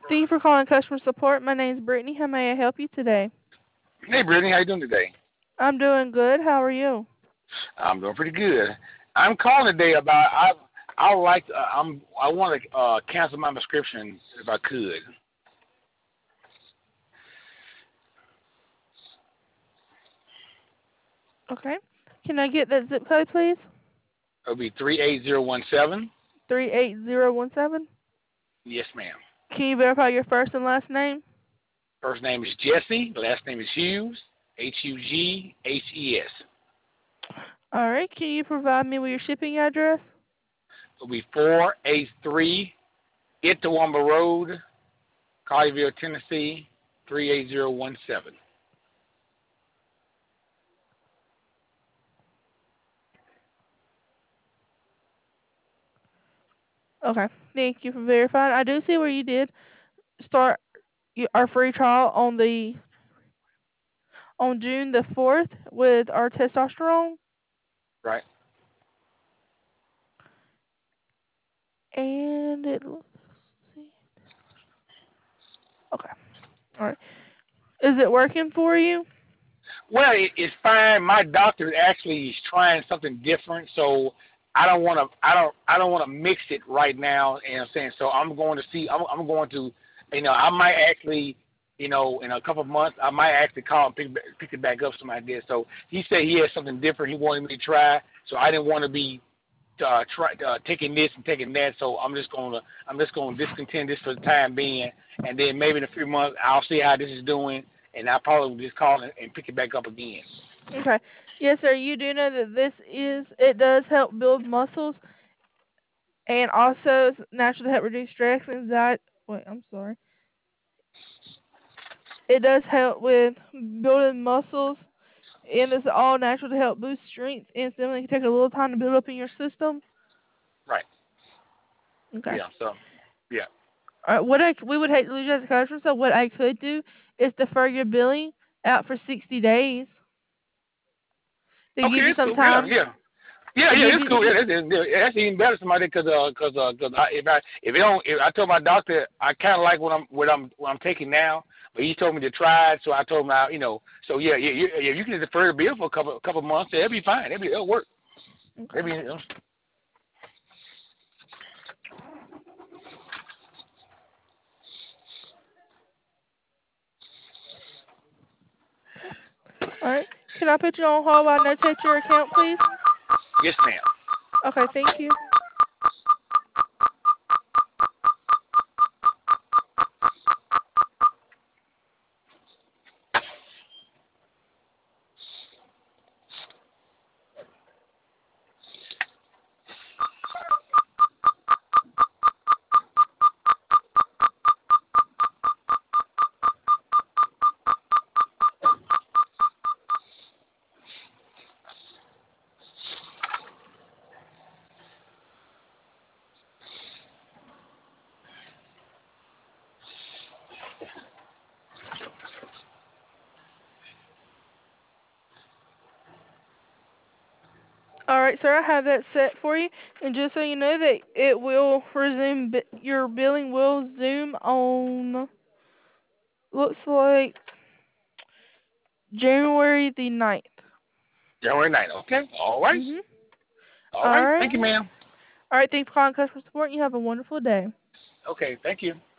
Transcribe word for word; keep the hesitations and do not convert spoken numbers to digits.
Thank you for calling customer support. My name is Brittany. How may I help you today? Hey, Brittany, how you doing today? I'm doing good. How are you? I'm doing pretty good. I'm calling today about I I would like to, uh, I'm I want to uh, cancel my prescription if I could. Okay. Can I get that zip code, please? It'll be three eight zero one seven. three eight zero one seven. Yes, ma'am. Can you verify your first and last name? First name is Jesse. Last name is Hughes. H U G H E S. All right. Can you provide me with your shipping address? It'll be four eight three Itawamba Road, Colleyville, Tennessee, three eight zero one seven. Okay. Thank you for verifying. I do see where you did start y- our free trial on the on June the fourth with our testosterone, Right. and it. Let's see. Okay. All right. Is it working for you? Well, it, it's fine. My doctor actually is trying something different, so I don't want to. I don't. I don't want to mix it right now. And I'm saying so. I'm going to see. I'm, I'm going to. You know, I might actually. You know, in a couple of months, I might actually call and pick, pick it back up. Something like this. So he said he has something different. He wanted me to try. So I didn't want to be uh, try, uh, taking this and taking that. So I'm just going to. I'm just going to discontinue this for the time being, and then maybe in a few months I'll see how this is doing, and I probably will just call and, and pick it back up again. Okay. Yes, sir. You do know that this is it does help build muscles and also it's natural to help reduce stress, anxiety. Wait, I'm sorry. It does help with building muscles, and it's all natural to help boost strength and stamina. It can take a little time to build up in your system. Right. Okay. Yeah. So, yeah. All right. What I we would hate to lose you as a customer, so what I could do is defer your billing out for sixty days to Okay, give you it's some cool. Yeah, time yeah. Yeah, to yeah, give it's you. cool. Yeah, that's, that's that's even better. Somebody, because uh, cause, uh, cause I, if I, if it don't, if I told my doctor I kind of like what I'm, what I'm, what I'm taking now, but he told me to try it, so I told him, I, you know, so yeah, yeah, yeah, yeah, you can defer the bill for a couple, couple months. It'll be fine. It'll be, it'll work. Okay. It'll be, you know. All right. Can I put you on hold while I notate your account, please? Yes, ma'am. Okay. Thank you. All right, sir. I have that set for you, and just so you know that it will resume. bi- Your billing will zoom on. Looks like January the ninth. January ninth. Okay. All right. Mhm. All All right. right. Thank you, ma'am. All right. Thanks for calling customer support. You have a wonderful day. Okay. Thank you.